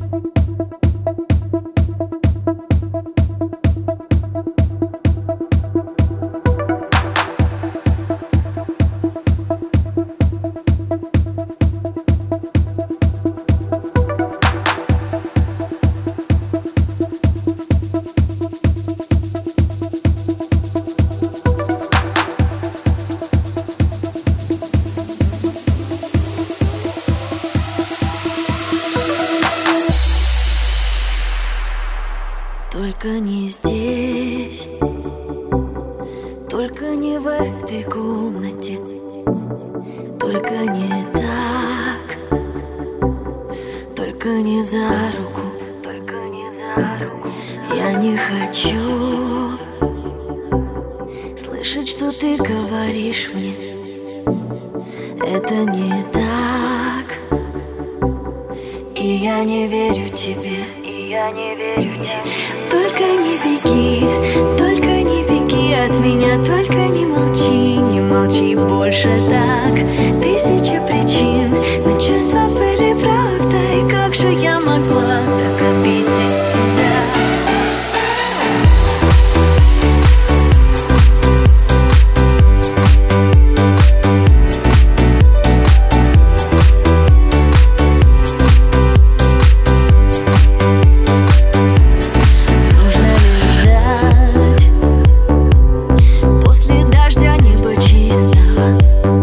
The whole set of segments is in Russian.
Только не здесь, только не в этой комнате, только не так, только не за руку, только не за руку. Я не хочу слышать, что ты говоришь мне. Это не так, и я не верю тебе, и я не верю тебе. Только не беги, только не беги от меня, только не молчи больше так. Тысяча причин, но чувства были правдой. Как же я могла так обидеть тебя?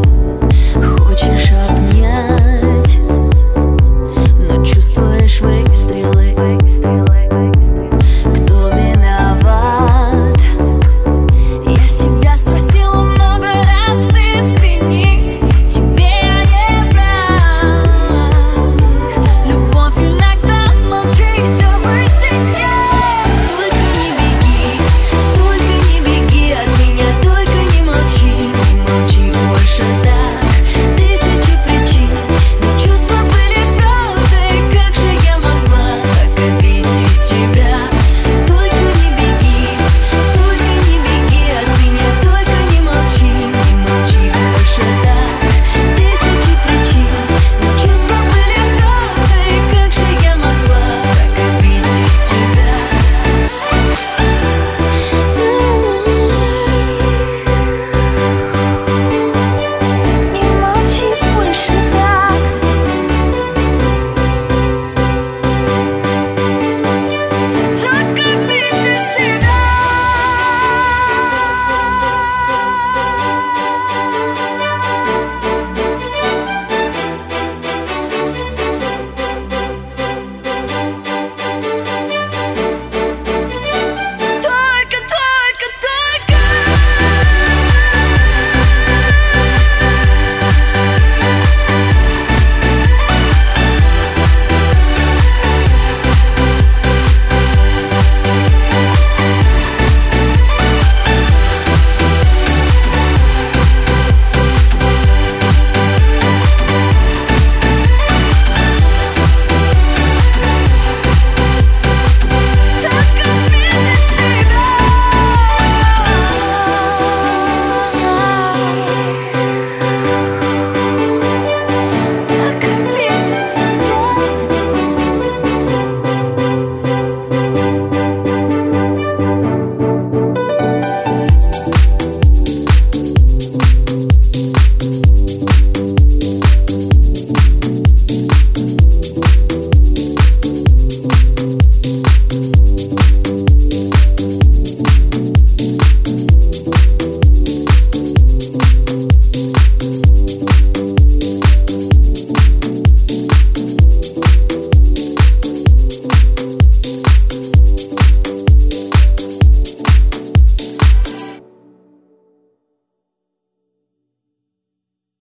Хочешь обнять, но чувствуешь в